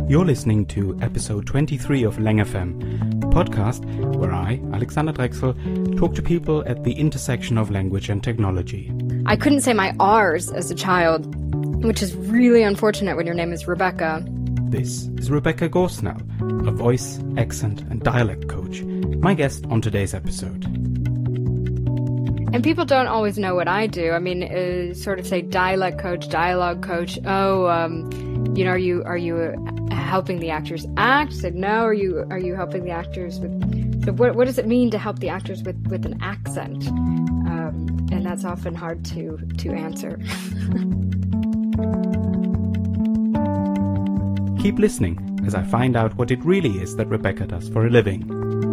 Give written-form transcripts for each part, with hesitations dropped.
You're listening to episode 23 of Lang FM, the podcast where I, Alexander Drexel, talk to people at the intersection of language and technology. I couldn't say my R's as a child, which is really unfortunate when your name is Rebecca. This is Rebecca Gorsnell, a voice, accent and dialect coach, my guest on today's episode. And people don't always know what I do. I mean, sort of say dialect coach, dialogue coach. Are you helping the actors act? I said, no. Are you helping the actors with? So what does it mean to help the actors with an accent? And that's often hard to answer. Keep listening as I find out what it really is that Rebecca does for a living.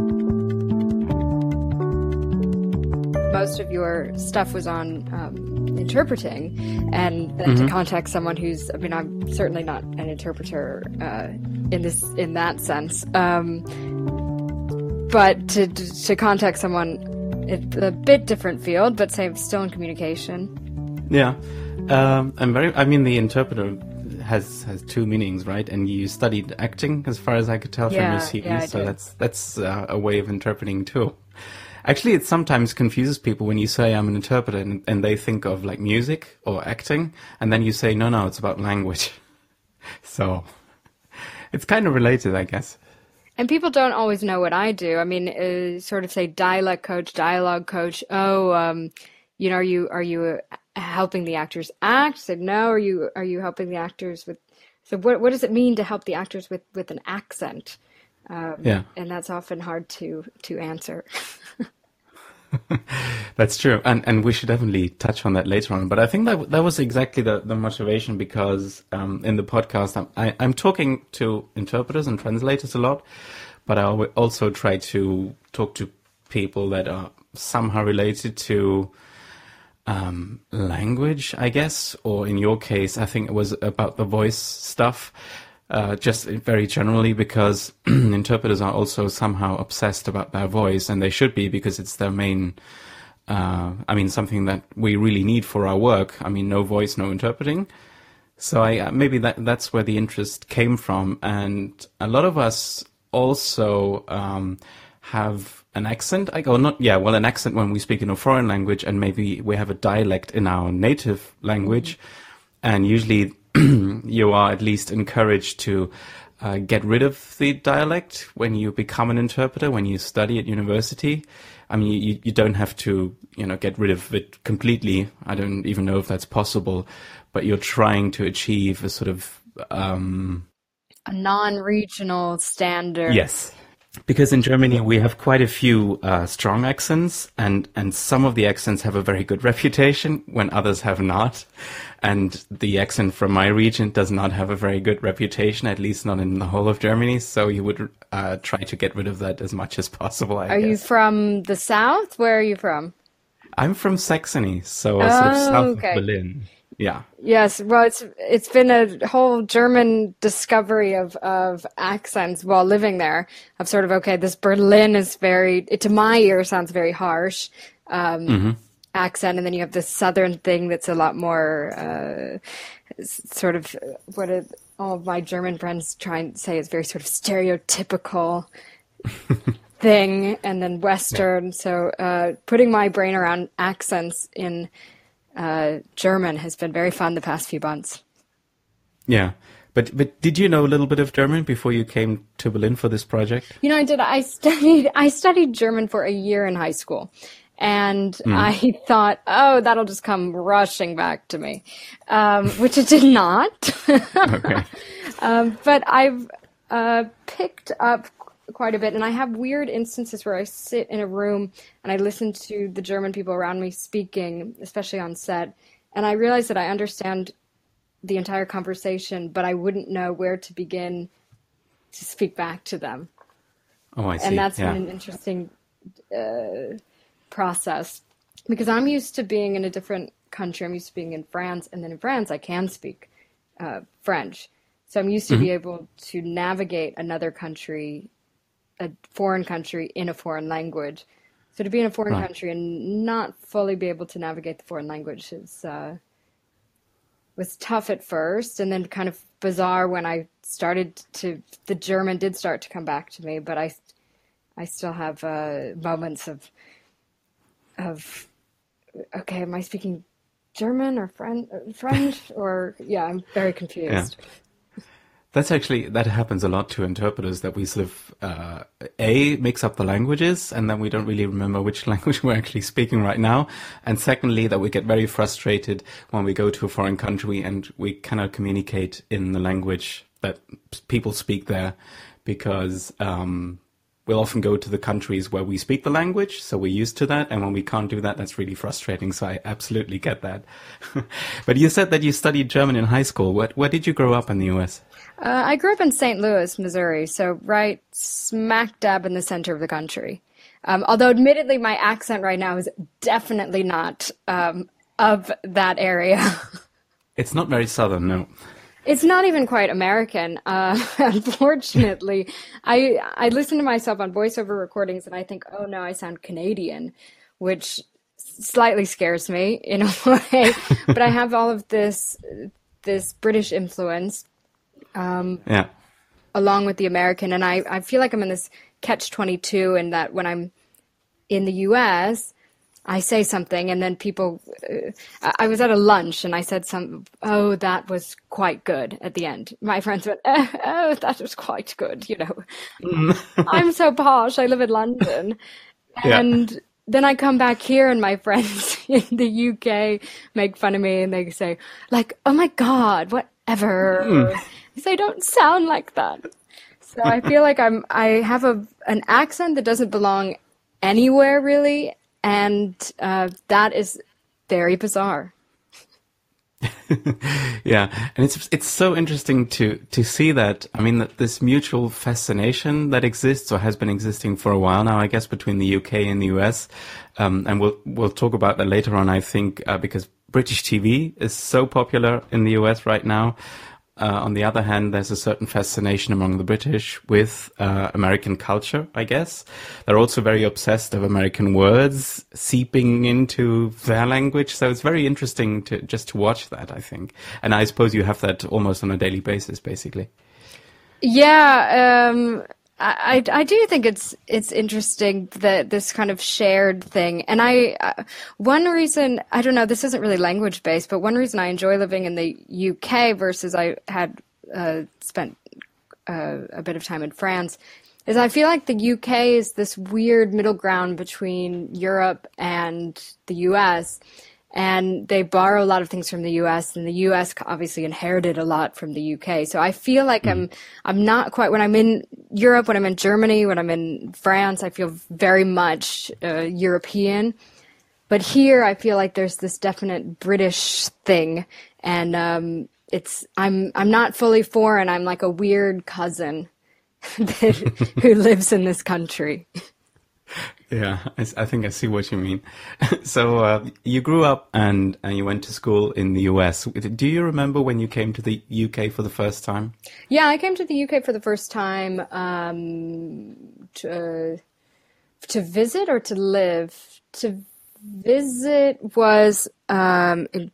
Most of your stuff was on interpreting, and then to contact someone who's, I'm certainly not an interpreter in that sense, but to contact someone, it's a bit different field, but still in communication. Yeah, the interpreter has two meanings, right? And you studied acting, as far as I could tell from your CV, so that's a way of interpreting too. Actually, it sometimes confuses people when you say I'm an interpreter and they think of like music or acting, and then you say, no, it's about language. So it's kind of related, I guess. And people don't always know what I do. I mean, sort of say dialect coach, dialogue coach. Are you helping the actors act? I said, no. Are you helping the actors with? So what does it mean to help the actors with an accent? And that's often hard to answer. That's true, and we should definitely touch on that later on. But I think that was exactly the motivation, because in the podcast I'm talking to interpreters and translators a lot, but I also try to talk to people that are somehow related to language, I guess, or in your case, I think it was about the voice stuff. Just very generally, because interpreters are also somehow obsessed about their voice, and they should be, because it's their main, something that we really need for our work. I mean, no voice, no interpreting. So maybe that's where the interest came from. And a lot of us also have an accent, an accent when we speak in a foreign language, and maybe we have a dialect in our native language, and usually you are at least encouraged to get rid of the dialect when you become an interpreter, when you study at university. I mean, you don't have to, get rid of it completely. I don't even know if that's possible, but you're trying to achieve a sort of a non-regional standard. Yes. Because in Germany we have quite a few strong accents, and some of the accents have a very good reputation when others have not. And the accent from my region does not have a very good reputation, at least not in the whole of Germany. So you would try to get rid of that as much as possible, I guess. Are you from the south? Where are you from? I'm from Saxony, so sort of south of Berlin. Yeah. Yes. Well, it's been a whole German discovery of accents while living there. Of sort of, this Berlin is to my ear sounds very harsh accent, and then you have this southern thing that's a lot more sort of all of my German friends try and say is very sort of stereotypical thing, and then Western. Yeah. So putting my brain around accents in German has been very fun the past few months. Yeah. But did you know a little bit of German before you came to Berlin for this project? I did. I studied German for a year in high school. And I thought, that'll just come rushing back to me, which it did not. Okay. But I've picked up quite a bit, and I have weird instances where I sit in a room and I listen to the German people around me speaking, especially on set, and I realize that I understand the entire conversation, but I wouldn't know where to begin to speak back to them. Oh, I see. And that's been an interesting process, because I'm used to being in a different country. I'm used to being in France, and then in France I can speak French. So I'm used to be able to navigate another country, a foreign country, in a foreign language. So to be in a foreign country and not fully be able to navigate the foreign language is was tough at first, and then kind of bizarre when the German did start to come back to me, but I still have moments of okay, am I speaking German or French or yeah, I'm very confused. Yeah. That happens a lot to interpreters, that we sort of, mix up the languages, and then we don't really remember which language we're actually speaking right now. And secondly, that we get very frustrated when we go to a foreign country and we cannot communicate in the language that people speak there, because, we'll often go to the countries where we speak the language, so we're used to that, and when we can't do that, that's really frustrating, so I absolutely get that. But you said that you studied German in high school. Where did you grow up in the US? I grew up in St. Louis, Missouri, so right smack dab in the center of the country. Although admittedly, my accent right now is definitely not of that area. It's not very southern, no. It's not even quite American. Unfortunately, I listen to myself on voiceover recordings and I think, oh no, I sound Canadian, which slightly scares me in a way. But I have all of this British influence, along with the American, and I feel like I'm in this catch-22 in that when I'm in the U.S., I say something and then people, I was at a lunch and I said oh, that was quite good at the end. My friends went, oh, that was quite good, you know. I'm so posh, I live in London. And then I come back here and my friends in the UK make fun of me and they say, like, oh my God, whatever. Because I don't sound like that. So I feel like I have an accent that doesn't belong anywhere really. And that is very bizarre. Yeah, and it's so interesting to see that. I mean, that this mutual fascination that exists or has been existing for a while now, I guess, between the UK and the US. And we'll talk about that later on, I think, because British TV is so popular in the US right now. On the other hand, there's a certain fascination among the British with American culture, I guess. They're also very obsessed of American words seeping into their language. So it's very interesting to watch that, I think. And I suppose you have that almost on a daily basis, basically. Yeah, I do think it's interesting that this kind of shared thing. And one reason, I don't know, this isn't really language based, but one reason I enjoy living in the UK versus I had spent a bit of time in France is I feel like the UK is this weird middle ground between Europe and the US. And they borrow a lot of things from the US, and the US obviously inherited a lot from the UK. So I feel like I'm not quite, when I'm in Europe, when I'm in Germany, when I'm in France, I feel very much European. But here I feel like there's this definite British thing, and I'm not fully foreign. I'm like a weird cousin who lives in this country. Yeah, I think I see what you mean. So you grew up and you went to school in the US. Do you remember when you came to the UK for the first time? Yeah, I came to the UK for the first time to visit or to live. To visit was in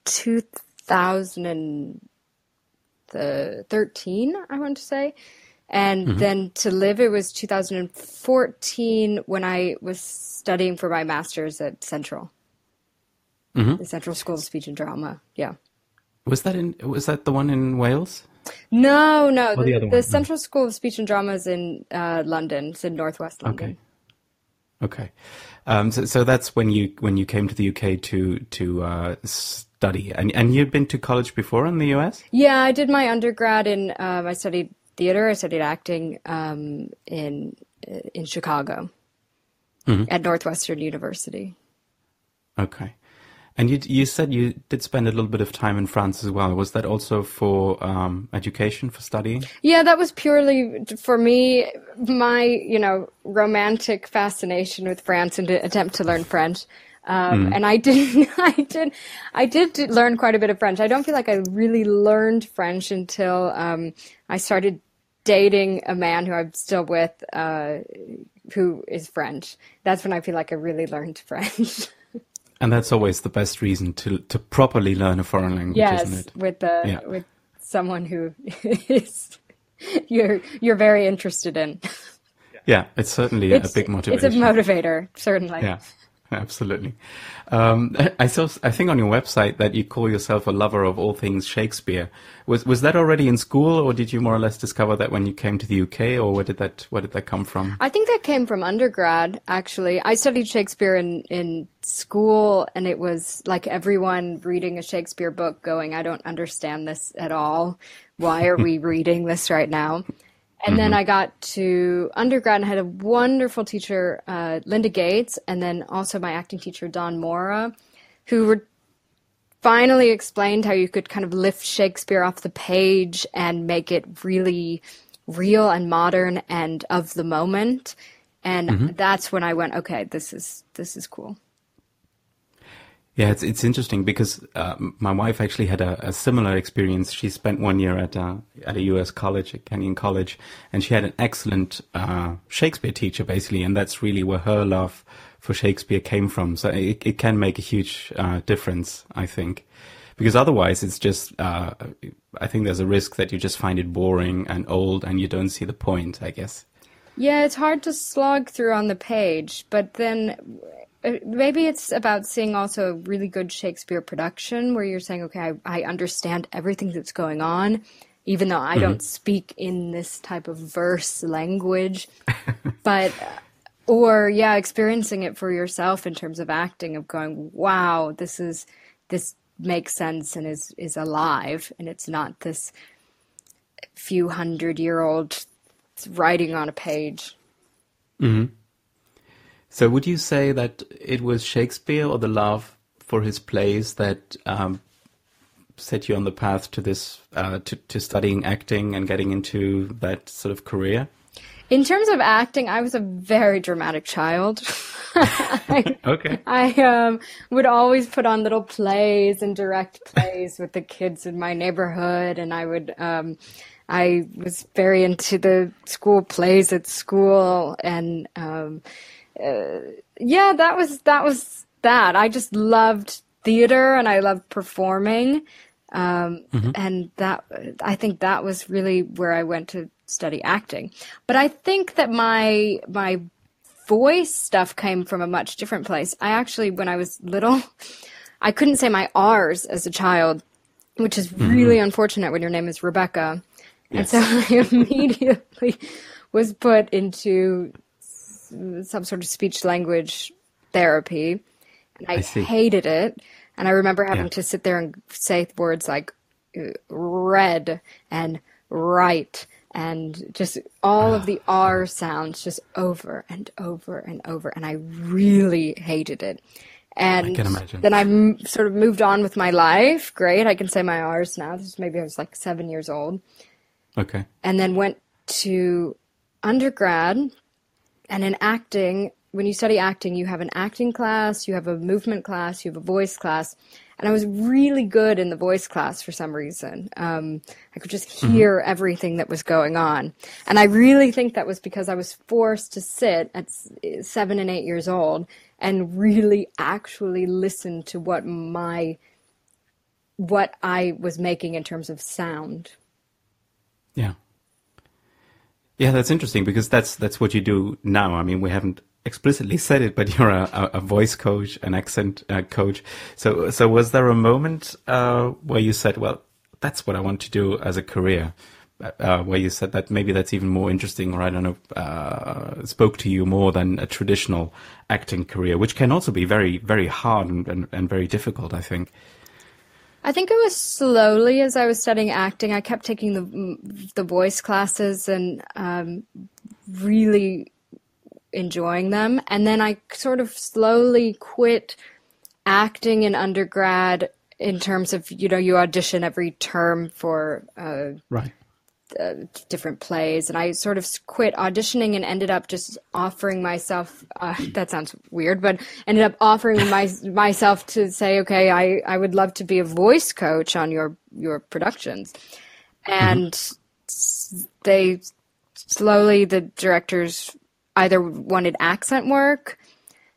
2013, I want to say. And then to live, it was 2014 when I was studying for my master's at Central, the Central School of Speech and Drama. Yeah. Was that the one in Wales? No. The Central School of Speech and Drama is in London. It's in Northwest London. Okay. So that's when you came to the UK to study, and you'd been to college before in the US? Yeah, I did my undergrad in. I studied theater. I studied acting in Chicago at Northwestern University. Okay. And you said you did spend a little bit of time in France as well. Was that also for education, for studying? Yeah, that was purely for me, my romantic fascination with France and to attempt to learn French. And I did learn quite a bit of French. I don't feel like I really learned French until I started dating a man who I'm still with, who is French. That's when I feel like I really learned French. And that's always the best reason to properly learn a foreign language, isn't Yes, it? with someone who is you're very interested in. Yeah, it's certainly a big motivation. It's a motivator, certainly. Yeah, absolutely. I think on your website that you call yourself a lover of all things Shakespeare. Was that already in school, or did you more or less discover that when you came to the UK, or where did that come from? I think that came from undergrad, actually. I studied Shakespeare in school, and it was like everyone reading a Shakespeare book going, I don't understand this at all. Why are we reading this right now? And then I got to undergrad and had a wonderful teacher, Linda Gates, and then also my acting teacher, Don Mora, who finally explained how you could kind of lift Shakespeare off the page and make it really real and modern and of the moment. And that's when I went, okay, this is cool. Yeah, it's interesting because my wife actually had a similar experience. She spent 1 year at a US college, at Kenyon College, and she had an excellent Shakespeare teacher, basically, and that's really where her love for Shakespeare came from. So it can make a huge difference, I think, because otherwise it's just, I think there's a risk that you just find it boring and old and you don't see the point, I guess. Yeah, it's hard to slog through on the page, but then maybe it's about seeing also a really good Shakespeare production where you're saying, okay, I understand everything that's going on, even though I don't speak in this type of verse language. But, experiencing it for yourself in terms of acting, of going, wow, this makes sense and is alive, and it's not this few 100-year-old writing on a page. Mm-hmm. So would you say that it was Shakespeare or the love for his plays that set you on the path to this, to studying acting and getting into that sort of career? In terms of acting, I was a very dramatic child. Okay. I would always put on little plays and direct plays with the kids in my neighborhood, and I was very into the school plays at school, and that was that. I just loved theater and I loved performing, and that I think that was really where I went to study acting. But I think that my voice stuff came from a much different place. I actually, when I was little, I couldn't say my R's as a child, which is really unfortunate when your name is Rebecca. Yes. And so I immediately was put into some sort of speech language therapy, and I hated it. And I remember having to sit there and say words like red and right and just all of the R sounds just over and over and over. And I really hated it. And I can imagine. Then I sort of moved on with my life. Great. I can say my R's now. Maybe I was like 7 years old. Okay. And then went to undergrad. And in acting, when you study acting, you have an acting class, you have a movement class, you have a voice class. And I was really good in the voice class for some reason. I could just hear everything that was going on. And I really think that was because I was forced to sit at 7 and 8 years old and really actually listen to what I was making in terms of sound. Yeah. Yeah, that's interesting because that's what you do now. I mean, we haven't explicitly said it, but you're a voice coach, an accent coach. So was there a moment where you said, well, that's what I want to do as a career, where you said that maybe that's even more interesting, or I don't know, spoke to you more than a traditional acting career, which can also be very, very hard and very difficult, I think. I think it was slowly as I was studying acting. I kept taking the voice classes and really enjoying them. And then I sort of slowly quit acting in undergrad in terms of, you audition every term for different plays. And I sort of quit auditioning and ended up just offering myself, that sounds weird, but ended up offering myself to say, okay, I would love to be a voice coach on your productions. And they slowly, the directors either wanted accent work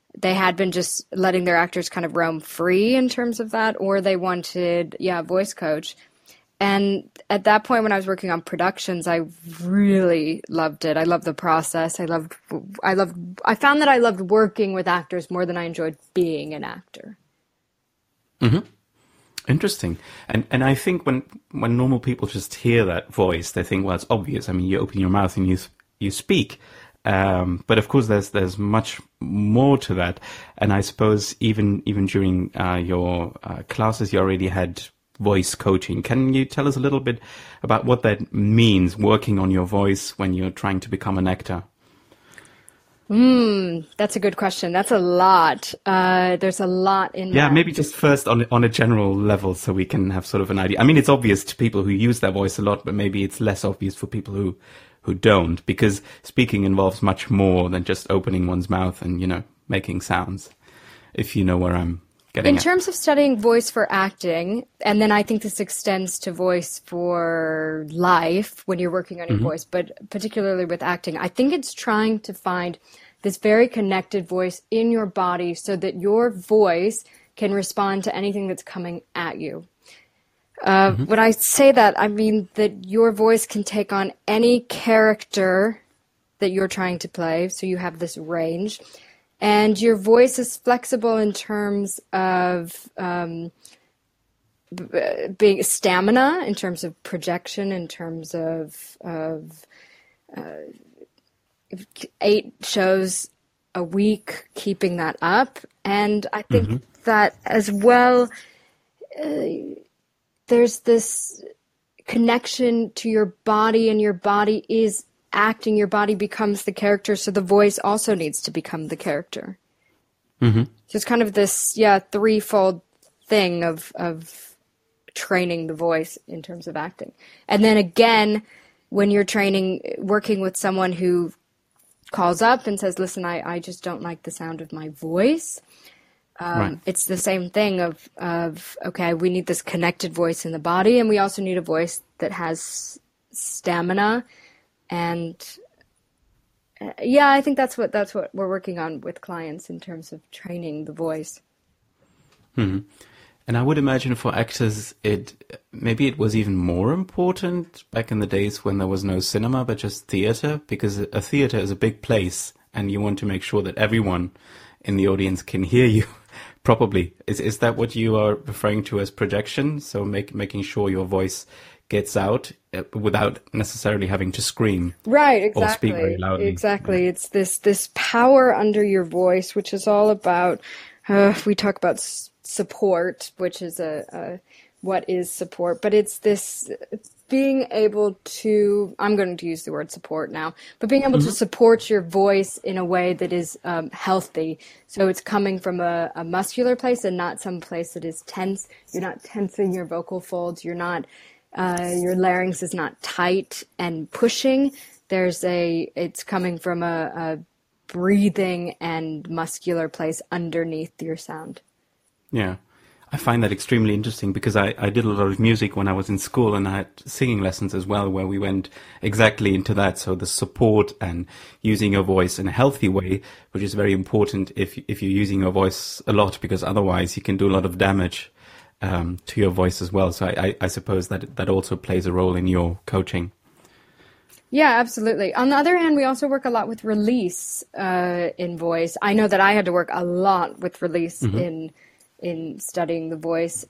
they had been just letting their actors kind of roam free in terms of that, or they wanted, a voice coach. And at that point, when I was working on productions, I really loved it. I loved the process. I found that I loved working with actors more than I enjoyed being an actor. Mm-hmm. Interesting. And I think when normal people just hear that voice, they think, well, it's obvious. I mean, you open your mouth and you speak. But of course, there's much more to that. And I suppose even during your classes, you already had voice coaching. Can you tell us a little bit about what that means, working on your voice when you're trying to become an actor? That's a good question. That's a lot. There's a lot in that. Maybe just first on a general level so we can have sort of an idea. I mean, it's obvious to people who use their voice a lot, but maybe it's less obvious for people who don't, because speaking involves much more than just opening one's mouth and, making sounds, if you know where I'm getting at. In terms of studying voice for acting, and then I think this extends to voice for life when you're working on your voice, but particularly with acting, I think it's trying to find this very connected voice in your body so that your voice can respond to anything that's coming at you. When I say that, I mean that your voice can take on any character that you're trying to play, so you have this range. And your voice is flexible in terms of being stamina, in terms of projection, in terms of 8 shows a week, keeping that up. And I think that as well, there's this connection to your body, and your body is acting, your body becomes the character, so the voice also needs to become the character. So it's kind of this, threefold thing of training the voice in terms of acting. And then again, when you're working with someone who calls up and says, listen, I just don't like the sound of my voice. Right. It's the same thing of, okay, we need this connected voice in the body, and we also need a voice that has stamina. And I think that's what we're working on with clients in terms of training the voice. And I would imagine for actors, maybe it was even more important back in the days when there was no cinema, but just theater, because a theater is a big place, and you want to make sure that everyone in the audience can hear you properly. Is that what you are referring to as projection? So making sure your voice gets out without necessarily having to scream, right? Exactly. Or speak very loudly. Exactly. It's this power under your voice, which is all about. We talk about support, which is what is support, but it's this being able to. I'm going to use the word support now, but being able to support your voice in a way that is healthy. So it's coming from a muscular place and not some place that is tense. You're not tensing your vocal folds. You're not. Your larynx is not tight and pushing. It's coming from a breathing and muscular place underneath your sound. Yeah. I find that extremely interesting because I did a lot of music when I was in school, and I had singing lessons as well where we went exactly into that. So the support and using your voice in a healthy way, which is very important if you're using your voice a lot, because otherwise you can do a lot of damage to your voice as well. So I suppose that also plays a role in your coaching. Yeah, absolutely. On the other hand, we also work a lot with release in voice. I know that I had to work a lot with release in studying the voice.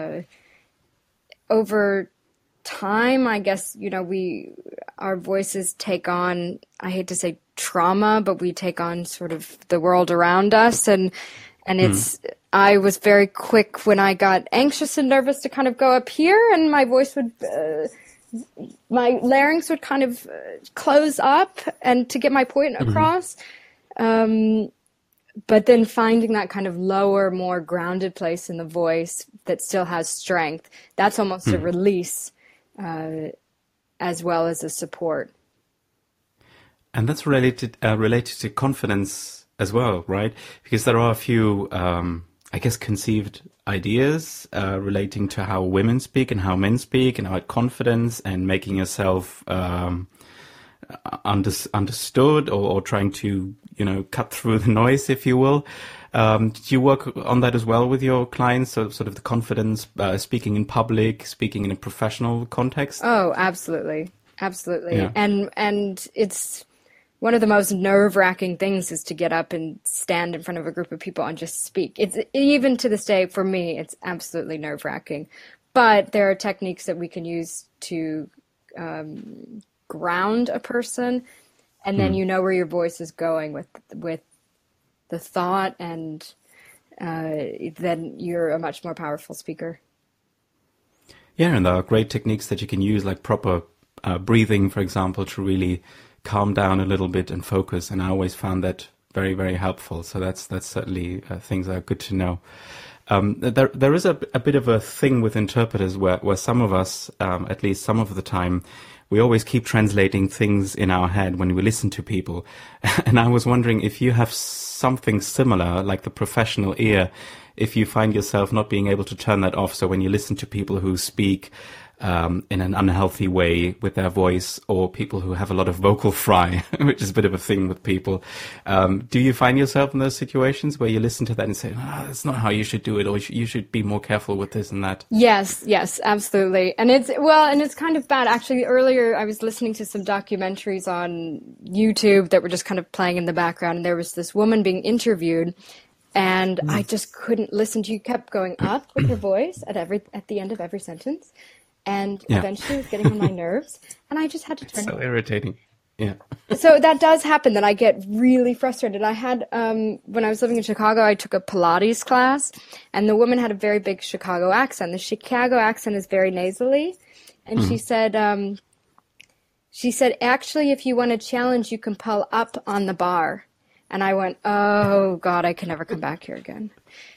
Over time, I guess, our voices take on, I hate to say trauma, but we take on sort of the world around us, and I was very quick when I got anxious and nervous to kind of go up here, and my voice would, my larynx would kind of close up and to get my point across. But then finding that kind of lower, more grounded place in the voice that still has strength, that's almost a release as well as a support. And that's related to confidence as well, right? Because there are a few, conceived ideas relating to how women speak and how men speak, and about confidence and making yourself understood, or trying to, cut through the noise, if you will. Do you work on that as well with your clients? So sort of the confidence, speaking in public, speaking in a professional context? Oh, absolutely. Absolutely. Yeah. And it's one of the most nerve-wracking things is to get up and stand in front of a group of people and just speak. It's even to this day, for me, it's absolutely nerve-wracking. But there are techniques that we can use to ground a person, and then you know where your voice is going with the thought, and then you're a much more powerful speaker. Yeah, and there are great techniques that you can use, like proper breathing, for example, to really calm down a little bit and focus. And I always found that very, very helpful. So that's certainly things that are good to know. There is a bit of a thing with interpreters where some of us, at least some of the time, we always keep translating things in our head when we listen to people. And I was wondering if you have something similar, like the professional ear, if you find yourself not being able to turn that off. So when you listen to people who speak in an unhealthy way with their voice, or people who have a lot of vocal fry, which is a bit of a thing with people. Do you find yourself in those situations where you listen to that and say, that's not how you should do it, or you should be more careful with this and that? Yes, absolutely. And it's kind of bad. Actually, earlier I was listening to some documentaries on YouTube that were just kind of playing in the background, and there was this woman being interviewed, and I just couldn't listen to you. Kept going up with her voice at the end of every sentence. And eventually it was getting on my nerves, and I just had to turn it off. So irritating. Yeah. So that does happen, that I get really frustrated. I had, when I was living in Chicago, I took a Pilates class, and the woman had a very big Chicago accent. The Chicago accent is very nasally. And she said, actually, if you want a challenge, you can pull up on the bar. And I went, oh God, I can never come back here again.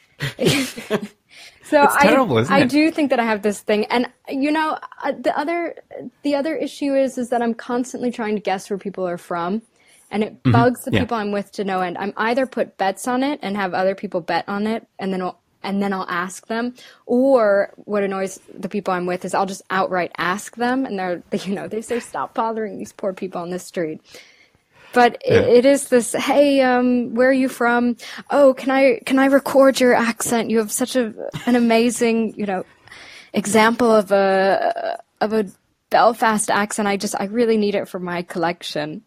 So it's terrible, isn't it? I do think that I have this thing, and the other issue is that I'm constantly trying to guess where people are from, and it bugs the people I'm with to no end. I'm either put bets on it and have other people bet on it, and then I'll ask them, or what annoys the people I'm with is I'll just outright ask them, and they say, stop bothering these poor people on the street. But it is this, hey, where are you from? Oh, can I record your accent? You have such an amazing, example of a Belfast accent. I really need it for my collection.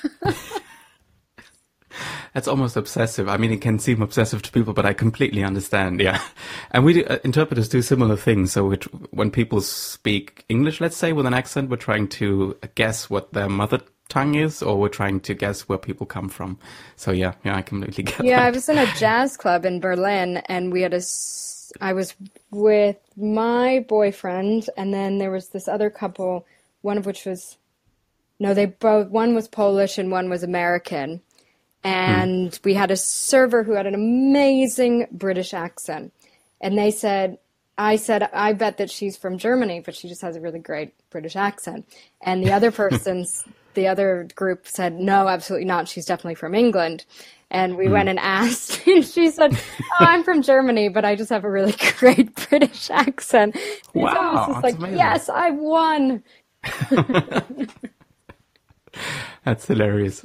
That's almost obsessive. I mean, it can seem obsessive to people, but I completely understand. Yeah. And interpreters do similar things. So when people speak English, let's say, with an accent, we're trying to guess what their mother tongue is, or we're trying to guess where people come from. So yeah, I completely get that. Yeah, I was in a jazz club in Berlin, and I was with my boyfriend, and then there was this other couple, one of which was, one was Polish and one was American. And we had a server who had an amazing British accent. And I said, I bet that she's from Germany, but she just has a really great British accent. And the other group said, no, absolutely not. She's definitely from England. And we went and asked, and she said, oh, I'm from Germany, but I just have a really great British accent. And wow. So I was just like, amazing. Yes, I won. That's hilarious.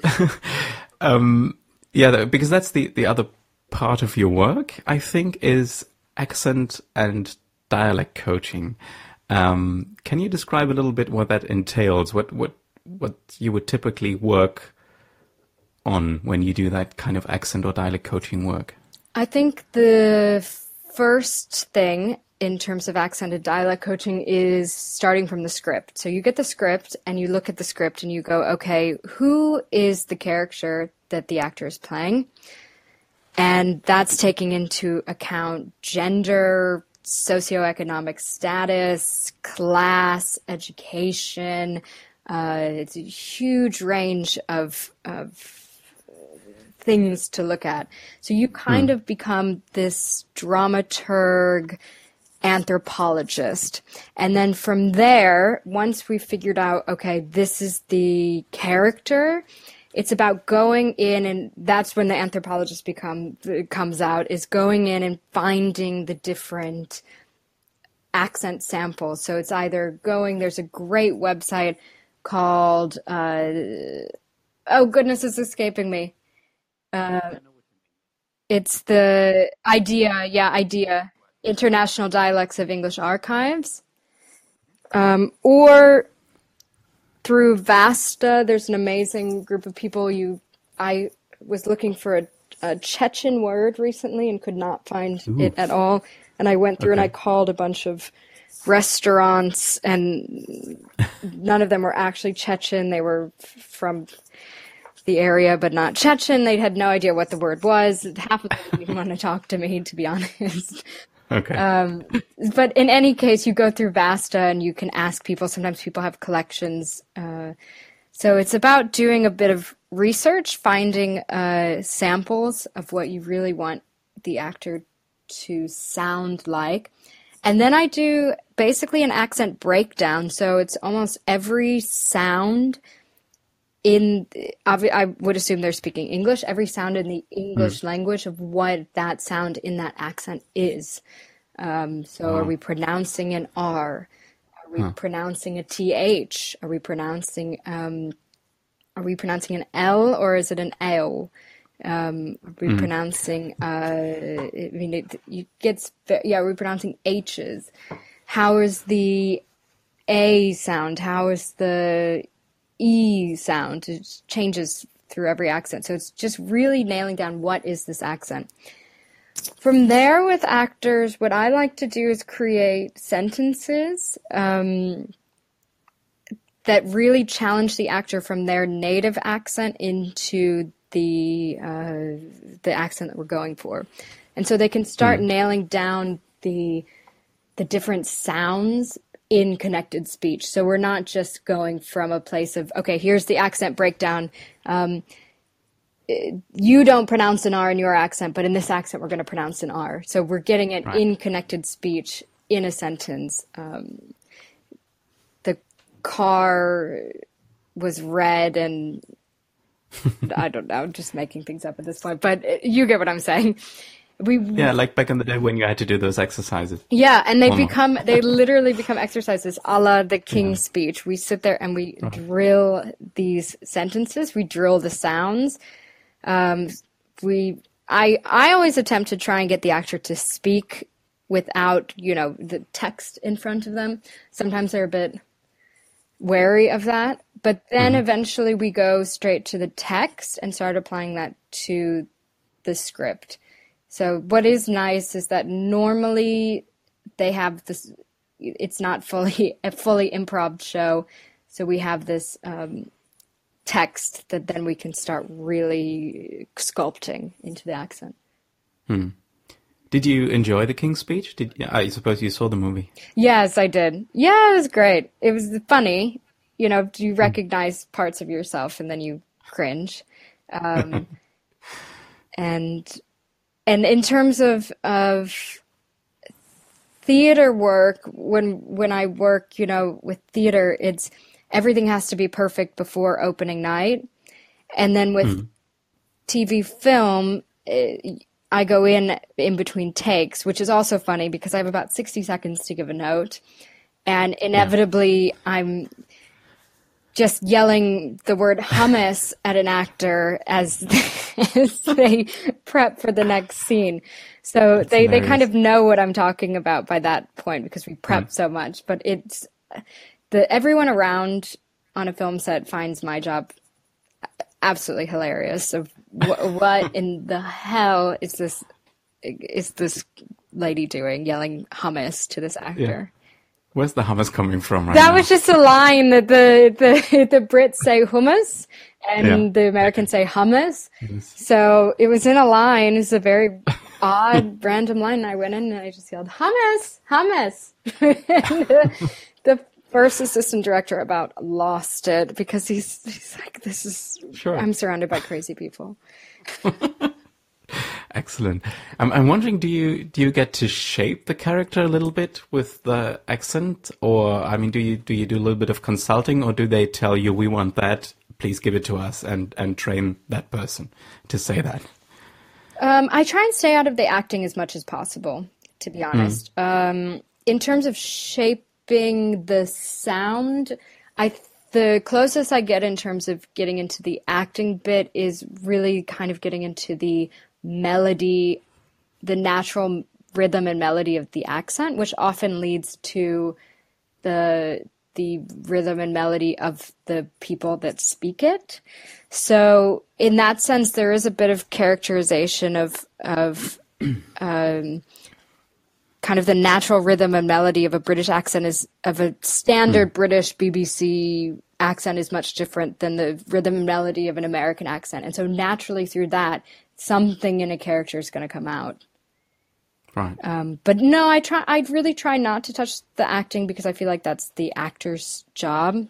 Because that's the other part of your work, I think, is accent and dialect coaching. Can you describe a little bit what that entails? What you would typically work on when you do that kind of accent or dialect coaching work? I think the first thing in terms of accent and dialect coaching is starting from the script. So you get the script and you look at the script and you go, okay, who is the character that the actor is playing? And that's taking into account gender, socioeconomic status, class, education. It's a huge range of things to look at. So you kind of become this dramaturg, anthropologist. And then from there, once we figured out, okay, this is the character, it's about going in, and that's when the anthropologist comes out, is going in and finding the different accent samples. So it's either there's a great website called, oh goodness, it's escaping me. It's the IDEA, International Dialects of English Archives. Or through VASTA, there's an amazing group of people. I was looking for a Chechen word recently and could not find it at all. And I went through and I called a bunch of restaurants, and none of them were actually Chechen. They were from the area, but not Chechen. They had no idea what the word was. Half of them didn't even want to talk to me, to be honest. Okay. But in any case, you go through VASTA and you can ask people. Sometimes people have collections. So it's about doing a bit of research, finding samples of what you really want the actor to sound like. And then I do basically an accent breakdown. So it's almost every sound I would assume they're speaking English, every sound in the English language of what that sound in that accent is. So are we pronouncing an R? Are we pronouncing a TH? Are we pronouncing an L, or is it an L? Are we pronouncing, are we pronouncing H's? How is the A sound? How is the E sound? It changes through every accent. So it's just really nailing down what is this accent. From there, with actors, what I like to do is create sentences that really challenge the actor from their native accent into the accent that we're going for. And so they can start nailing down the different sounds in connected speech. So we're not just going from a place of, okay, here's the accent breakdown. You don't pronounce an R in your accent, but in this accent, we're going to pronounce an R. So we're getting it in connected speech in a sentence. The car was red and I don't know, just making things up at this point, but you get what I'm saying. Like back in the day when you had to do those exercises. Yeah, and they literally become exercises a la the King's Speech. We sit there and we drill these sentences, we drill the sounds. I always attempt to try and get the actor to speak without, the text in front of them. Sometimes they're a bit wary of that, but then eventually we go straight to the text and start applying that to the script. So what is nice is that normally they have this, it's not a fully improv show. So we have this text that then we can start really sculpting into the accent. Did you enjoy the King's Speech? I suppose you saw the movie. Yes, I did. Yeah, it was great. It was funny. You recognize parts of yourself and then you cringe. And in terms of theater work, when I work, with theater, it's everything has to be perfect before opening night. And then with TV film, I go in between takes, which is also funny because I have about 60 seconds to give a note. And inevitably, I'm just yelling the word hummus at an actor as they prep for the next scene. So they kind of know what I'm talking about by that point because we prep so much. But it's everyone around on a film set finds my job absolutely hilarious. Of what in the hell is this lady doing, yelling hummus to this actor? Yeah. Where's the hummus coming from that now? Was just a line that the Brits say hummus and the Americans say hummus. Yes. So it was in a line. It's a very odd, random line. And I went in and I just yelled, hummus, hummus. And the first assistant director about lost it because he's like, this is, I'm surrounded by crazy people. Excellent. I'm wondering, do you get to shape the character a little bit with the accent, or do you do a little bit of consulting, or do they tell you we want that, please give it to us, and train that person to say that? I try and stay out of the acting as much as possible, to be honest. In terms of shaping the sound, the closest I get in terms of getting into the acting bit is really kind of getting into the melody, the natural rhythm and melody of the accent, which often leads to the rhythm and melody of the people that speak it. So in that sense, there is a bit of characterization of kind of the natural rhythm and melody of a British accent is of a standard British BBC accent is much different than the rhythm and melody of an American accent. And so naturally through that, something in a character is going to come out. Right. But no, I really try not to touch the acting because I feel like that's the actor's job.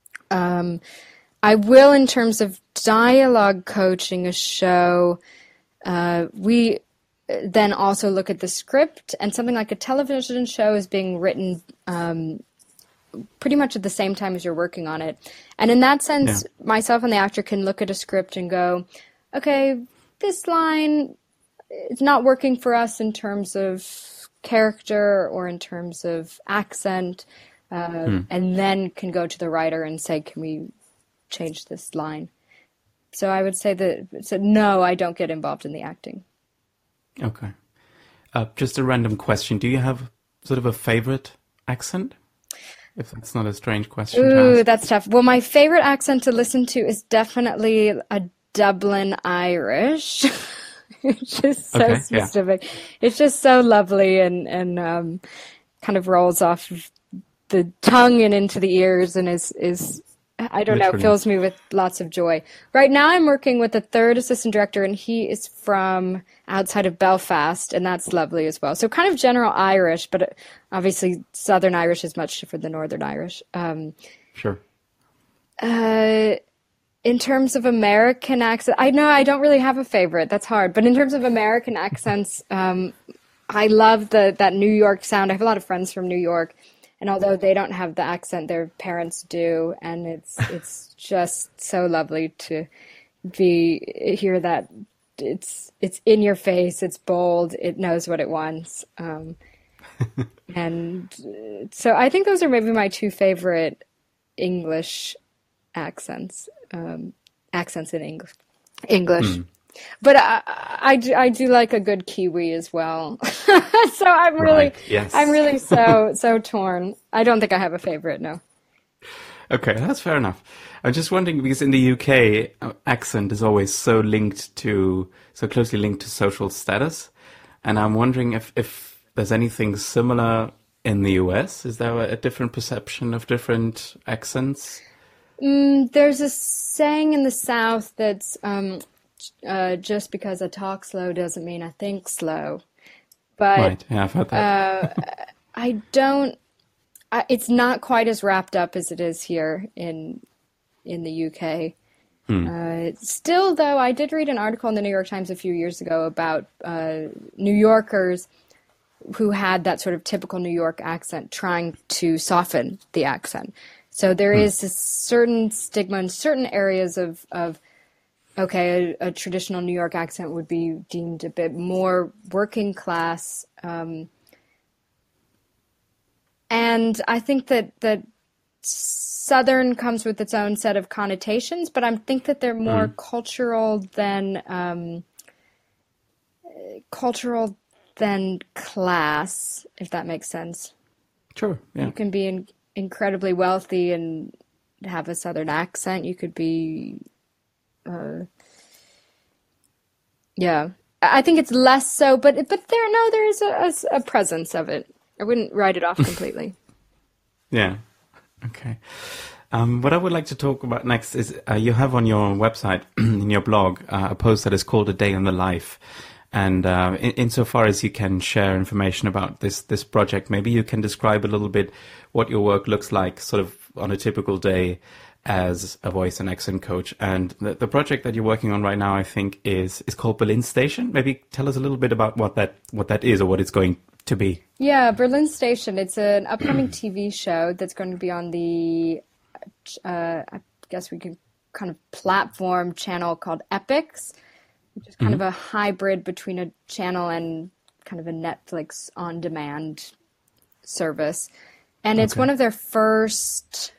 I will, in terms of dialogue coaching a show, we then also look at the script, and something like a television show is being written pretty much at the same time as you're working on it. And in that sense, myself and the actor can look at a script and go, okay, this line is not working for us in terms of character or in terms of accent, and then can go to the writer and say, can we change this line? So I would say that, no, I don't get involved in the acting. Okay. Just a random question. Do you have sort of a favorite accent? If that's not a strange question to Ooh, ask. that's tough. Well, my favorite accent to listen to is definitely a Dublin Irish. It's just so specific. Yeah. It's just so lovely and kind of rolls off of the tongue and into the ears and is I don't know, fills me with lots of joy. Right now I'm working with a third assistant director, and he is from outside of Belfast, and that's lovely as well. So kind of general Irish, but obviously Southern Irish is much different than Northern Irish. Sure. In terms of American accent, I know I don't really have a favorite. That's hard. But in terms of American accents, I love that New York sound. I have a lot of friends from New York. And although they don't have the accent, their parents do, and it's just so lovely to hear that it's in your face, it's bold, it knows what it wants, and so I think those are maybe my two favorite English accents, accents in English. But I do like a good Kiwi as well. So I'm really so torn. I don't think I have a favorite, no. Okay, that's fair enough. I'm just wondering, because in the UK, accent is always so closely linked to social status. And I'm wondering if there's anything similar in the US. Is there a different perception of different accents? There's a saying in the South that's... just because I talk slow doesn't mean I think slow. But right. Yeah, I've heard that. It's not quite as wrapped up as it is here in the UK. Still, though, I did read an article in the New York Times a few years ago about New Yorkers who had that sort of typical New York accent trying to soften the accent. So there is a certain stigma in certain areas of okay, a traditional New York accent would be deemed a bit more working class. And I think that Southern comes with its own set of connotations, but I think that they're more cultural than class, if that makes sense. Sure, yeah. You can be incredibly wealthy and have a Southern accent. You could be... yeah, I think it's less so, but there is a presence of it. I wouldn't write it off completely. Yeah. Okay. What I would like to talk about next is you have on your website, in your blog, a post that is called A Day in the Life. And insofar as you can share information about this project, maybe you can describe a little bit what your work looks like sort of on a typical day as a voice and accent coach. And the project that you're working on right now, I think, is called Berlin Station. Maybe tell us a little bit about what that is or what it's going to be. Yeah, Berlin Station. It's an upcoming TV show that's going to be on the, I guess we could kind of platform channel called Epix, which is kind of a hybrid between a channel and kind of a Netflix on-demand service. And it's one of their first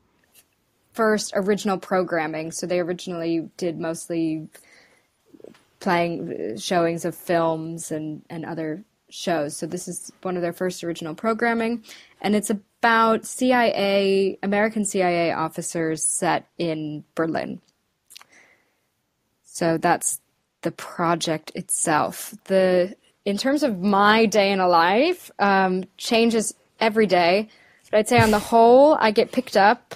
original programming. So they originally did mostly playing showings of films and other shows. So this is one of their first original programming, and it's about American CIA officers set in Berlin. So that's the project itself. In terms of my day in a life, changes every day. But I'd say on the whole, I get picked up,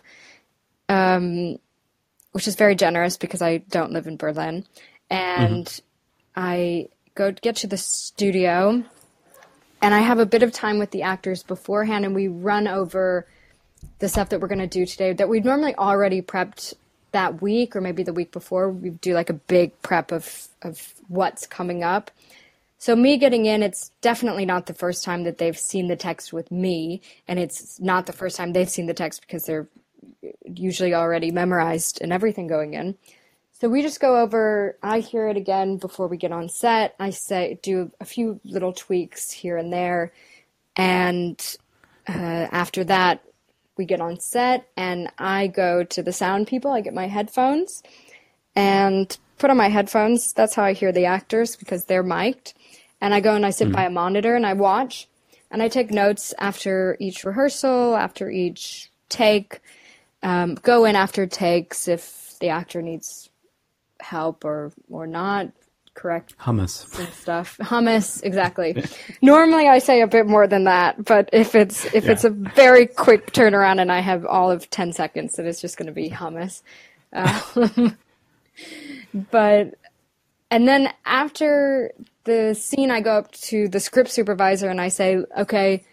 which is very generous because I don't live in Berlin. And I get to the studio, and I have a bit of time with the actors beforehand, and we run over the stuff that we're going to do today that we'd normally already prepped that week or maybe the week before. We do like a big prep of what's coming up. So me getting in, it's definitely not the first time that they've seen the text with me, and it's not the first time they've seen the text because they're usually already memorized and everything going in. So we just go over, I hear it again before we get on set. I do a few little tweaks here and there. And after that, we get on set and I go to the sound people. I get my headphones and put on my headphones. That's how I hear the actors because they're mic'd. And I go and I sit by a monitor and I watch. And I take notes after each rehearsal, after each take. Go in after takes if the actor needs help or not, correct hummus and stuff. Hummus, exactly. Normally I say a bit more than that, but if it's a very quick turnaround and I have all of 10 seconds, then it's just going to be hummus. And then after the scene, I go up to the script supervisor and I say, okay,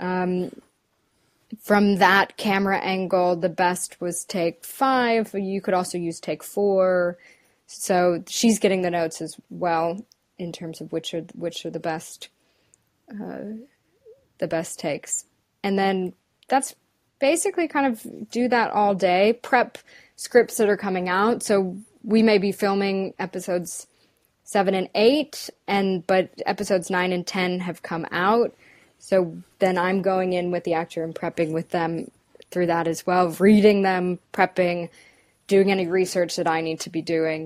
from that camera angle, the best was take 5. You could also use take 4. So she's getting the notes as well in terms of which are the best takes. And then that's basically kind of do that all day, prep scripts that are coming out. So we may be filming episodes 7 and 8, but episodes 9 and 10 have come out. So then I'm going in with the actor and prepping with them through that as well, reading them, prepping, doing any research that I need to be doing.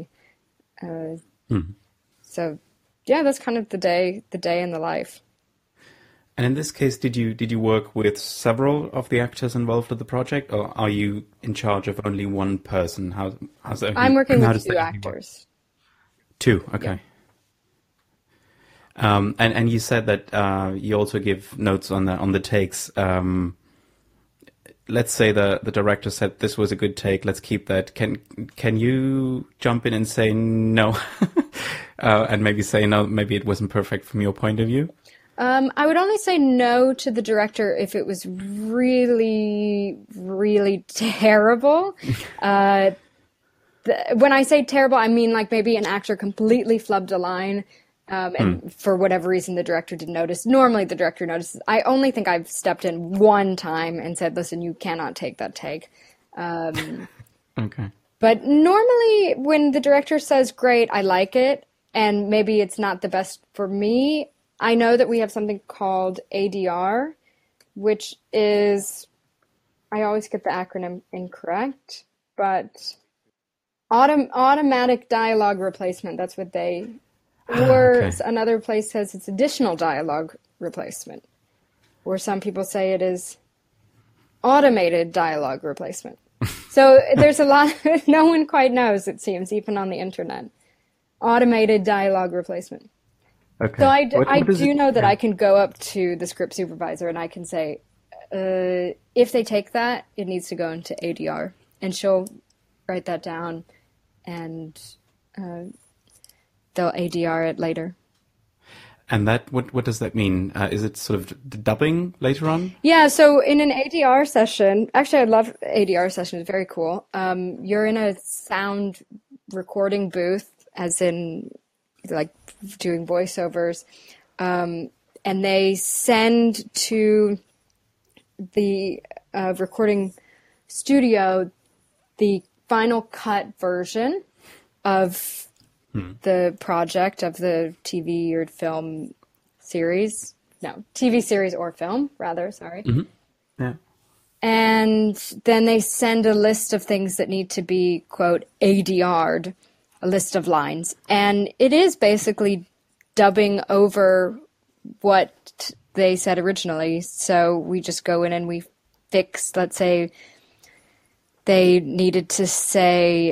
So yeah, that's kind of the day in the life. And in this case, did you work with several of the actors involved with the project, or are you in charge of only one person? How's that? I'm working with 2 actors. 2, okay. Yeah. And you said that you also give notes on the takes. Let's say the director said this was a good take. Let's keep that. Can you jump in and say no, and maybe say no? Maybe it wasn't perfect from your point of view. I would only say no to the director if it was really, really terrible. When I say terrible, I mean like maybe an actor completely flubbed a line. And for whatever reason, the director didn't notice. Normally, the director notices. I only think I've stepped in one time and said, listen, you cannot take that take. Okay. But normally, when the director says, great, I like it, and maybe it's not the best for me, I know that we have something called ADR, which is, I always get the acronym incorrect, but automatic dialogue replacement. That's what they... Or okay. Another place says it's additional dialogue replacement. Or some people say it is automated dialogue replacement. So there's a lot, no one quite knows, it seems, even on the internet. Automated dialogue replacement. Okay. So I do know that I can go up to the script supervisor and I can say, if they take that, it needs to go into ADR. And she'll write that down and... they'll ADR it later. And that what does that mean? Is it sort of dubbing later on? Yeah, so in an ADR session, actually I love ADR sessions, very cool. You're in a sound recording booth, as in like doing voiceovers, and they send to the recording studio the final cut version of the project, of the TV or film series. No, TV series or film, rather, sorry. Mm-hmm. Yeah. And then they send a list of things that need to be, quote, ADR'd. a list of lines. And it is basically dubbing over what they said originally. So we just go in and we fix, let's say they needed to say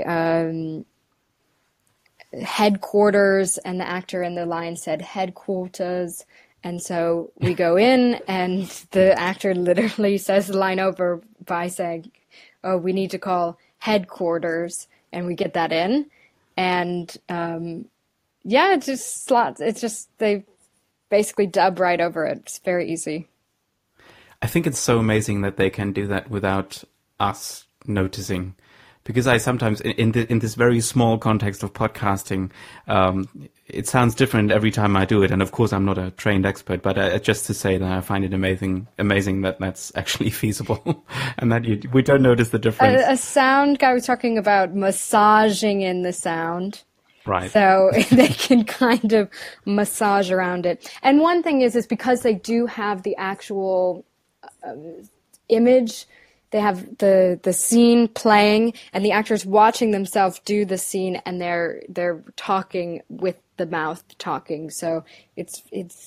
headquarters, and the actor in the line said headquarters. And so we go in and the actor literally says the line over by saying, oh, we need to call headquarters, and we get that in. And it's just slots. It's just, they basically dub right over it. It's very easy. I think it's so amazing that they can do that without us noticing. Because I sometimes, in this very small context of podcasting, it sounds different every time I do it. And of course, I'm not a trained expert, but just to say that I find it amazing that that's actually feasible and that we don't notice the difference. A sound guy was talking about massaging in the sound. Right. So they can kind of massage around it. And one thing is because they do have the actual image. They have the scene playing, and the actors watching themselves do the scene, and they're talking with the mouth talking. So it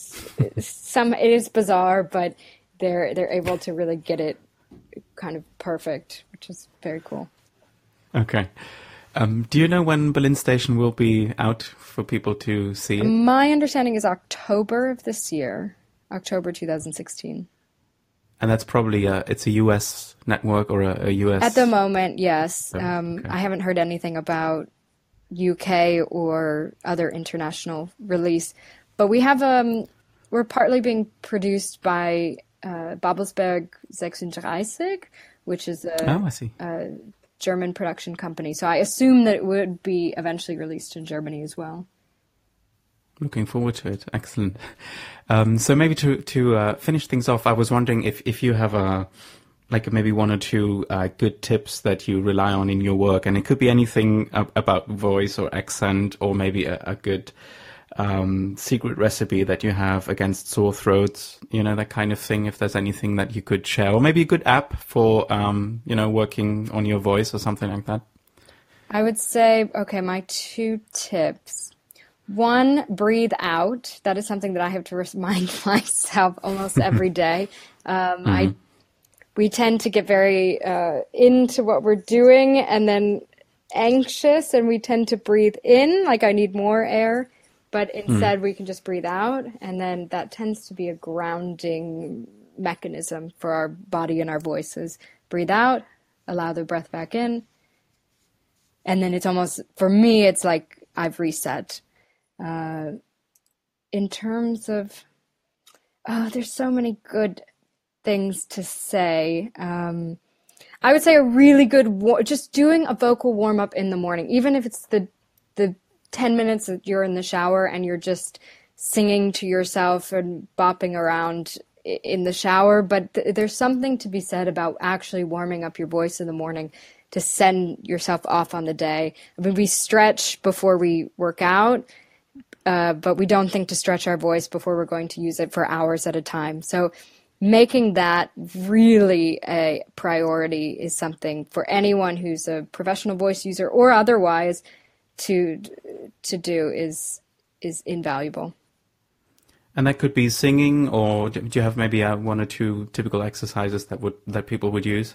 is bizarre, but they're able to really get it kind of perfect, which is very cool. Okay. Do you know when Berlin Station will be out for people to see it? My understanding is October of this year, October 2016. And that's probably it's a US network or a US... At the moment, yes. Oh, okay. I haven't heard anything about UK or other international release. But we have, we're partly being produced by Babelsberg 36, which is a German production company. So I assume that it would be eventually released in Germany as well. Looking forward to it. Excellent. So maybe to finish things off, I was wondering if you have maybe one or two good tips that you rely on in your work, and it could be anything about voice or accent, or maybe a good secret recipe that you have against sore throats, that kind of thing. If there's anything that you could share, or maybe a good app for working on your voice or something like that. I would say, okay, my 2 tips. 1, breathe out. That is something that I have to remind myself almost every day. We tend to get very into what we're doing and then anxious, and we tend to breathe in like I need more air, but instead we can just breathe out, and then that tends to be a grounding mechanism for our body and our voices. Breathe out, allow the breath back in, and then it's almost, for me, it's like I've reset. In terms of, there's so many good things to say. I would say a really good, just doing a vocal warm up in the morning, even if it's the 10 minutes that you're in the shower and you're just singing to yourself and bopping around in the shower. But there's something to be said about actually warming up your voice in the morning to send yourself off on the day. I mean, we stretch before we work out. But we don't think to stretch our voice before we're going to use it for hours at a time. So making that really a priority is something for anyone who's a professional voice user or otherwise to do is invaluable. And that could be singing, or do you have maybe 1 or 2 typical exercises that people would use?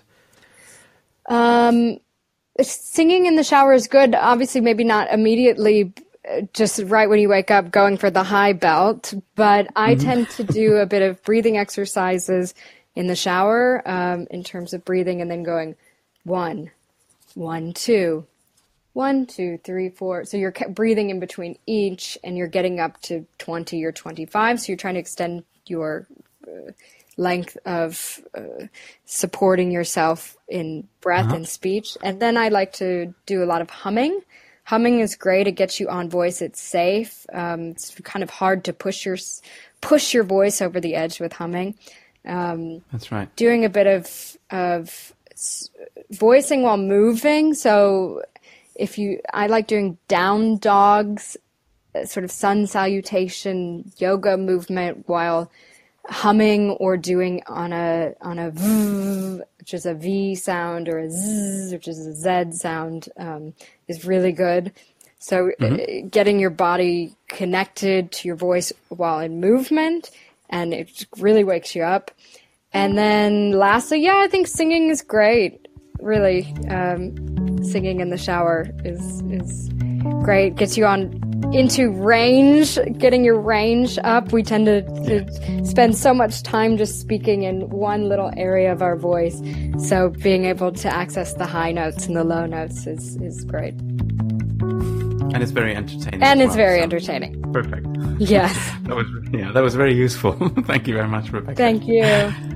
Singing in the shower is good. Obviously, maybe not immediately, just right when you wake up, going for the high belt. But I tend to do a bit of breathing exercises in the shower, in terms of breathing, and then going 1, 1, 2, 1, 2, 3, 4. So you're breathing in between each, and you're getting up to 20 or 25. So you're trying to extend your length of supporting yourself in breath and speech. And then I like to do a lot of humming. Humming is great. It gets you on voice. It's safe. It's kind of hard to push your voice over the edge with humming. That's right. Doing a bit of voicing while moving. So I like doing down dogs, sort of sun salutation yoga movement while humming, or doing on a v, which is a V sound, or a z, which is a Z sound, is really good. So getting your body connected to your voice while in movement, and it really wakes you up. And then lastly, I think singing is great. Really, singing in the shower is great. Gets you into range, getting your range up. We tend to spend so much time just speaking in one little area of our voice. So being able to access the high notes and the low notes is great. And it's very entertaining. And it's very entertaining. Perfect. Yes. that was very useful. Thank you very much, Rebecca. Thank you.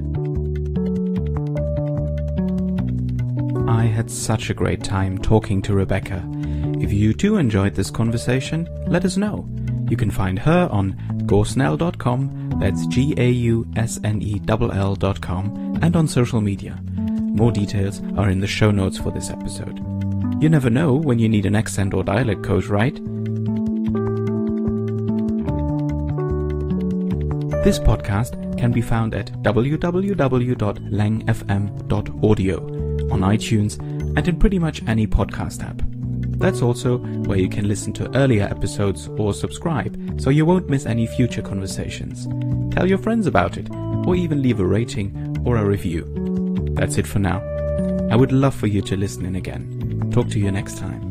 I had such a great time talking to Rebecca. If you too enjoyed this conversation, let us know. You can find her on gausnell.com, that's GAUSNELL.com, and on social media. More details are in the show notes for this episode. You never know when you need an accent or dialect coach, right? This podcast can be found at www.langfm.audio on iTunes and in pretty much any podcast app. That's also where you can listen to earlier episodes or subscribe, so you won't miss any future conversations. Tell your friends about it, or even leave a rating or a review. That's it for now. I would love for you to listen in again. Talk to you next time.